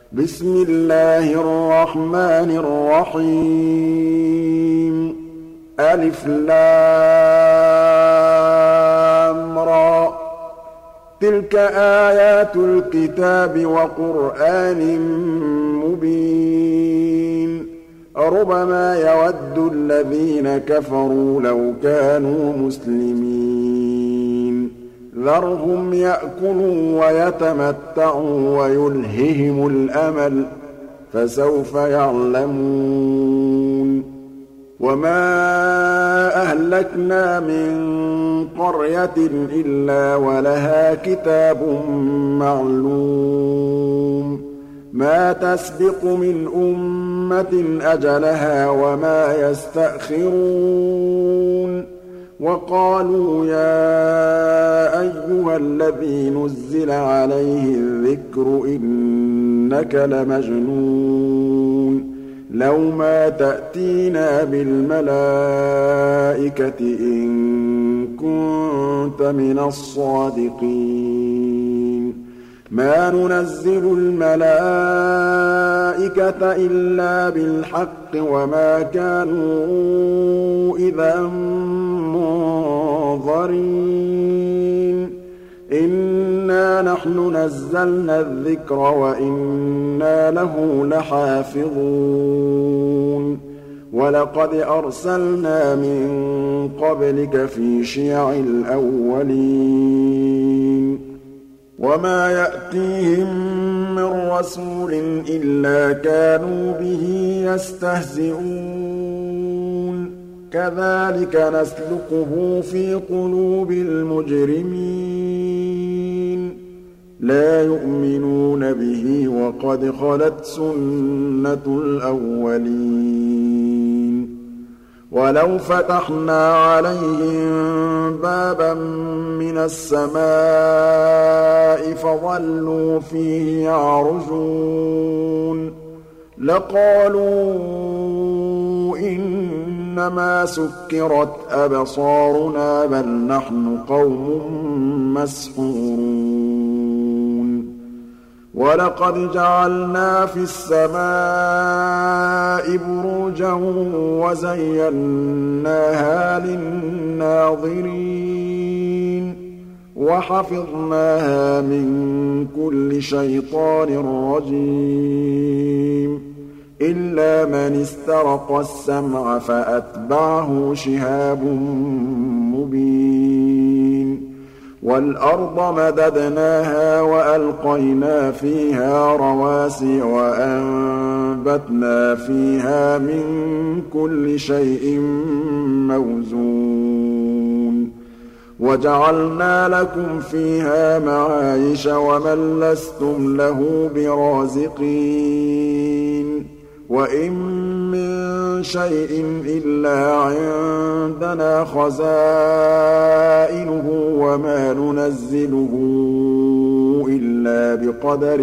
بسم الله الرحمن الرحيم ألف لام را تلك آيات الكتاب وقرآن مبين ربما يود الذين كفروا لو كانوا مسلمين ذرهم يأكلوا ويتمتعوا ويلههم الأمل فسوف يعلمون وما أهلكنا من قرية إلا ولها كتاب معلوم ما تسبق من أمة أجلها وما يستأخرون وقالوا يا أيها الذي نزل عليه الذكر إنك لمجنون لو ما تأتينا بالملائكة إن كنت من الصادقين ما ننزل الملائكة إلا بالحق وما كانوا إذا منظرين إنا نحن نزلنا الذكر وإنا له لحافظون ولقد أرسلنا من قبلك في شيع الأولين وما يأتيهم من رسول إلا كانوا به يستهزئون كذلك نسلكه في قلوب المجرمين لا يؤمنون به وقد خلت سنة الأولين ولو فتحنا عليهم بابا من السماء فظلوا فيه يعرجون لقالوا إنما سكرت أبصارنا بل نحن قوم مسحورون ولقد جعلنا في السماء بروجا وزيناها للناظرين وحفظناها من كل شيطان رجيم إلا من استرق السمع فأتبعه شهاب مبين والأرض مددناها وألقينا فيها رواسي وأنبتنا فيها من كل شيء موزون وجعلنا لكم فيها معايش ومن لستم له برازقين وإن من شيء إلا عندنا خزائنه وما ننزله إلا بقدر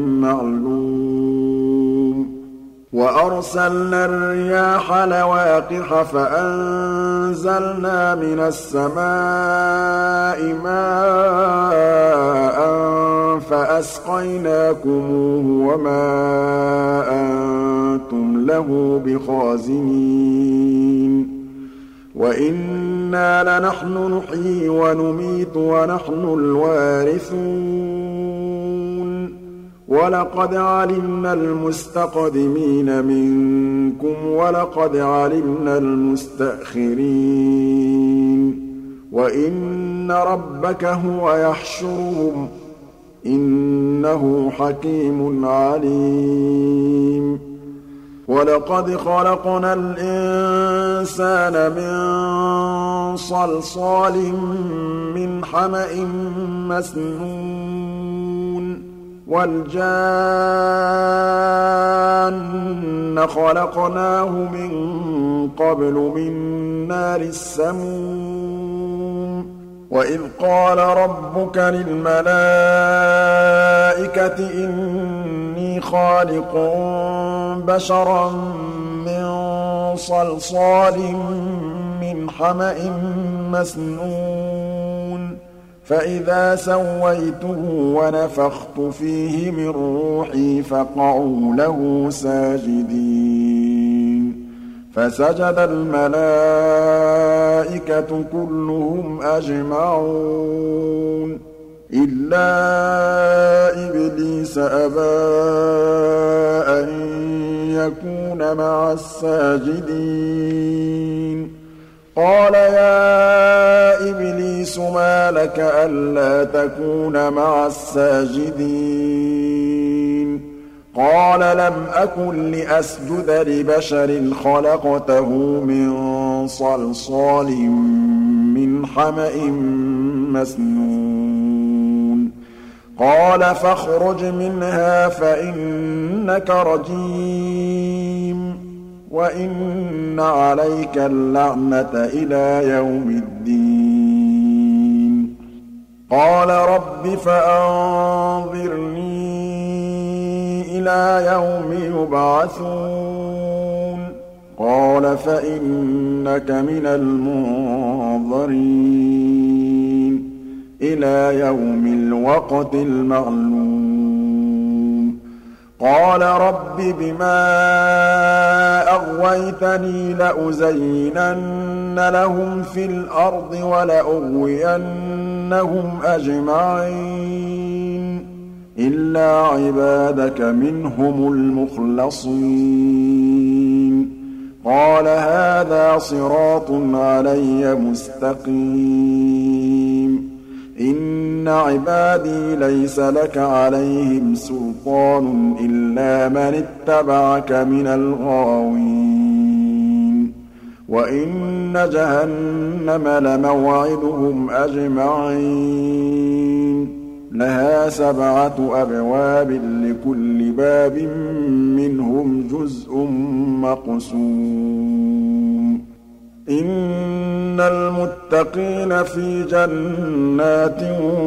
معلوم وأرسلنا الرياح لواقح فأنزلنا من السماء ماء فأسقيناكموه وما أنتم له بخازنين وإنا لنحن نحيي ونميت ونحن الوارثون ولقد علمنا المستقدمين منكم ولقد علمنا المستأخرين وإن ربك هو يحشرهم إنه حكيم عليم ولقد خلقنا الإنسان من صلصال من حمأ مسنون والجان خلقناه من قبل من نار السموم وإذ قال ربك للملائكة إني خالق بشرا من صلصال من حمأ مسنون فإذا سويته ونفخت فيه من روحي فقعوا له ساجدين فسجد الملائكة كلهم أجمعون إلا إبليس أبى أن يكون مع الساجدين قال يا إبليس ما لك ألا تكون مع الساجدين قال لم أكن لأسجد لبشر خلقته من صلصال من حمأ مسنون قال فاخرج منها فإنك رجيم وإن عليك اللعنة إلى يوم الدين قال رب فأنظرني إلى يوم يبعثون قال فإنك من المنظرين إلى يوم الوقت المعلوم قال رب بما أغويتني لأزينن لهم في الأرض ولأغوينهم أجمعين إلا عبادك منهم المخلصين قال هذا صراط علي مستقيم إن عبادي ليس لك عليهم سلطان إلا من اتبعك من الغاوين وإن جهنم لموعدهم أجمعين لها 7 أبواب لكل باب منهم جزء مقسوم إن المتقين في جنات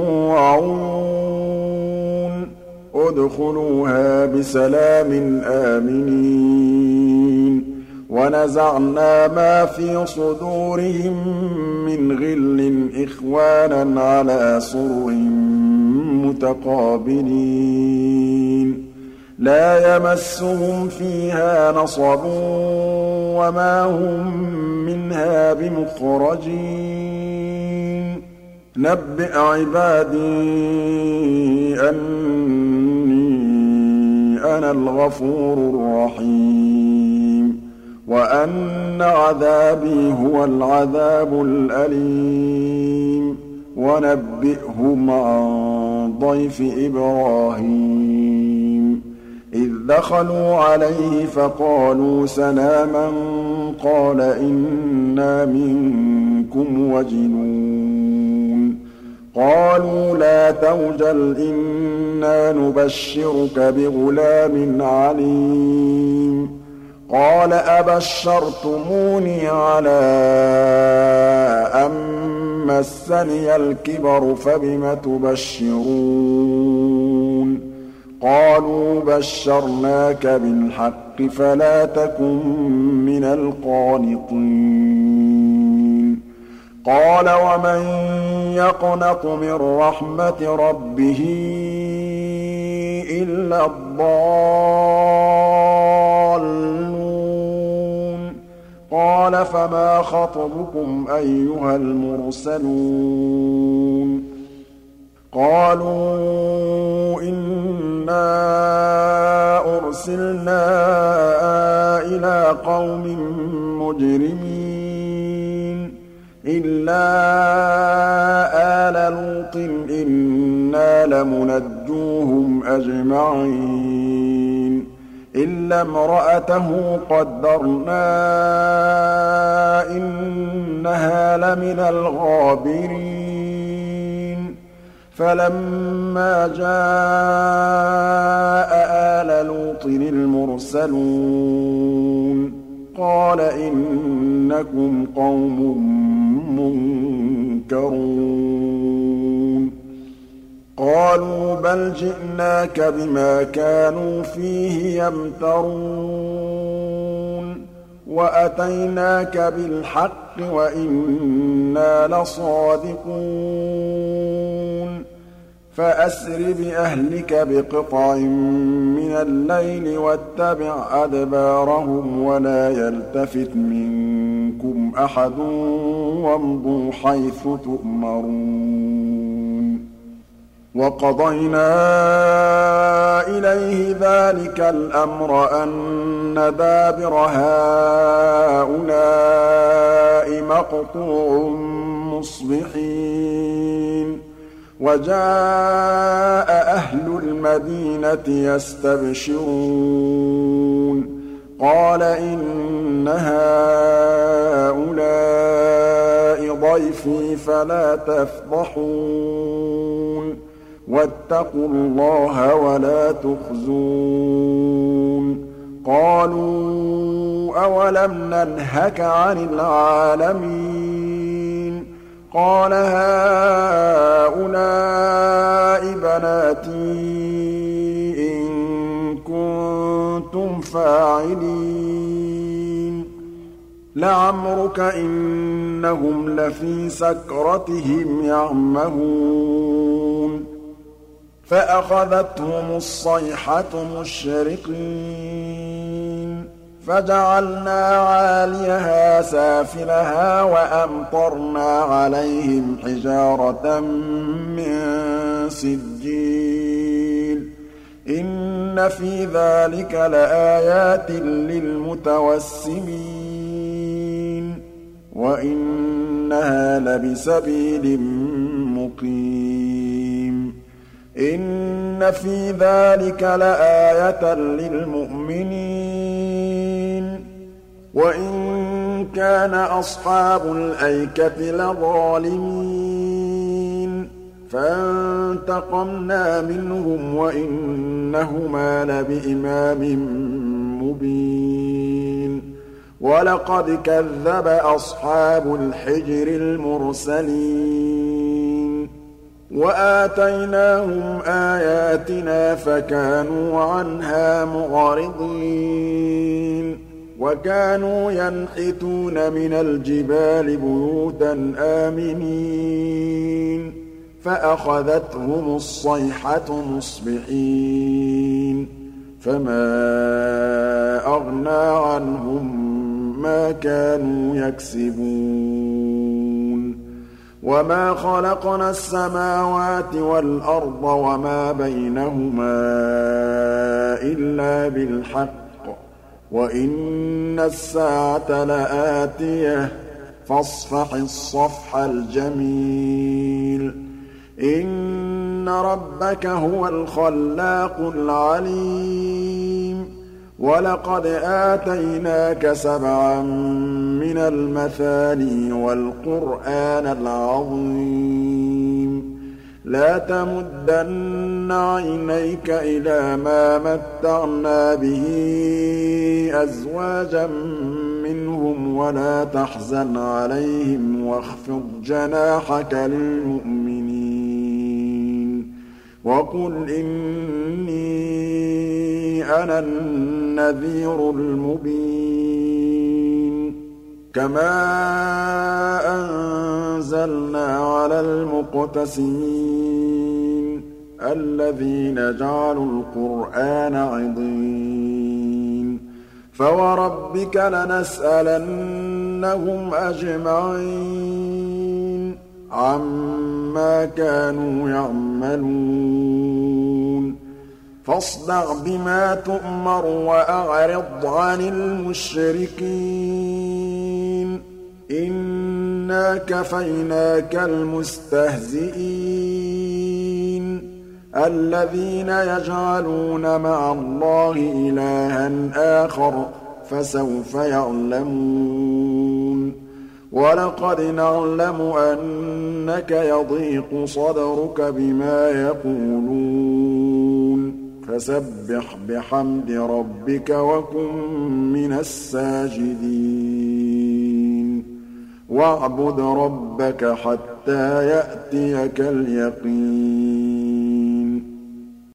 وعيون ادخلوها بسلام آمنين ونزعنا ما في صدورهم من غل إخوانا على سرر متقابلين لا يمسهم فيها نصب وما هم منها بمخرجين نبئ عبادي أني أنا الغفور الرحيم وأن عذابي هو العذاب الأليم ونبئهم عن ضيف إبراهيم إذ دخلوا عليه فقالوا سلاما قال إنا منكم وجلون قالوا لا توجل إنا نبشرك بغلام عليم قال أبشرتموني على أن مسني الكبر فبم تبشرون قالوا بشرناك بالحق فلا تكن من القانطين قال ومن يقنط من رحمة ربه إلا الضالون قال فما خطبكم أيها المرسلون قالوا إنا أرسلنا إلى قوم مجرمين إلا آل لوط إنا لمنجوهم أجمعين إلا امرأته قدرنا إنها لمن الغابرين فلما جاء آل لوط المرسلون قال إنكم قوم منكرون قالوا بل جئناك بما كانوا فيه يمترون وَأَتَيْنَاكَ بِالْحَقِّ وَإِنَّا لَصَادِقُونَ فَأَسْرِ بِأَهْلِكَ بِقِطْعٍ مِّنَ اللَّيْلِ وَاتَّبِعْ أَدْبَارَهُمْ وَلَا يَلْتَفِتْ مِنكُمْ أَحَدٌ وَامْضُوا حَيْثُ تُؤْمَرُونَ وَقَضَيْنَا إِلَيْهِ ذَٰلِكَ الْأَمْرَ أَنَّ دَابِرَ هَٰؤُلَاءِ مَقْطُوعٌ مُّصْبِحِينَ وَجَاءَ أَهْلُ الْمَدِينَةِ يَسْتَبْشِرُونَ قَالَ إِنَّ هَٰؤُلَاءِ ضَيْفِي فَلَا تَفْضَحُونِ وَاتَّقُوا اللَّهَ وَلَا تُخْزُونِ قَالُوا أَوَلَمْ نَنْهَكَ عَنِ الْعَالَمِينَ قَالَ هَٰؤُلَاءِ بَنَاتِي إِن كُنتُمْ فَاعِلِينَ لَعَمْرُكَ إِنَّهُمْ لَفِي سَكْرَتِهِمْ يَعْمَهُونَ فَأَخَذَتْهُمُ الصَّيْحَةُ مُشْرِقِينَ فَجَعَلْنَا عَالِيَهَا سَافِلَهَا وَأَمْطَرْنَا عَلَيْهِمْ حِجَارَةً مِّن سِجِّيلٍ إِنَّ فِي ذَٰلِكَ لَآيَاتٍ لِّلْمُتَوَسِّمِينَ وَإِنَّهَا لَبِسَبِيلٍ مُّقِيمٍ إِنَّ فِي ذَٰلِكَ لَآيَةً لِّلْمُؤْمِنِينَ وَإِن كَانَ أَصْحَابُ الْأَيْكَةِ لَظَالِمِينَ فَانتَقَمْنَا مِنْهُمْ وَإِنَّهُمَا لَبِإِمَامٍ مُّبِينٍ وَلَقَدْ كَذَّبَ أَصْحَابُ الْحِجْرِ الْمُرْسَلِينَ وَآتَيْنَاهُمْ آيَاتِنَا فَكَانُوا عَنْهَا مُعْرِضِينَ وَكَانُوا يَنْحِتُونَ مِنَ الْجِبَالِ بُيُوتًا آمِنِينَ فَأَخَذَتْهُمُ الصَّيْحَةُ مُصْبِحِينَ فَمَا أَغْنَىٰ عَنْهُم مَّا كَانُوا يَكْسِبُونَ وَمَا خَلَقْنَا السَّمَاوَاتِ وَالْأَرْضَ وَمَا بَيْنَهُمَا إِلَّا بِالْحَقِّ وَإِنَّ السَّاعَةَ لَآتِيَةٌ فَاصْفَحِ الصَّفْحَ الْجَمِيلَ إِنَّ رَبَّكَ هُوَ الْخَلَّاقُ الْعَلِيمُ وَلَقَدْ آتَيْنَاكَ سَبْعًا مِّنَ الْمَثَانِي وَالْقُرْآنَ الْعَظِيمَ لَا تَمُدَّنَّ عَيْنَيْكَ إِلَىٰ مَا مَتَّعْنَا بِهِ أَزْوَاجًا مِّنْهُمْ وَلَا تَحْزَنْ عَلَيْهِمْ وَاخْفِضْ جَنَاحَكَ لِلْمُؤْمِنِينَ وَقُلْ إِنِّي أَنَا النَّذِيرُ الْمُبِينُ كَمَا أَنزَلْنَا عَلَى الْمُقْتَسِمِينَ الَّذِينَ جَعَلُوا الْقُرْآنَ عِضِينَ فَوَرَبِّكَ لَنَسْأَلَنَّهُمْ أَجْمَعِينَ عَمَّا كَانُوا يَعْمَلُونَ فاصدع بما تؤمر وأعرض عن المشركين إنا كفيناك المستهزئين الذين يجعلون مع الله إلها آخر فسوف يعلمون ولقد نعلم أنك يضيق صدرك بما يقولون فسبح بحمد ربك وكن من الساجدين واعبد ربك حتى يأتيك اليقين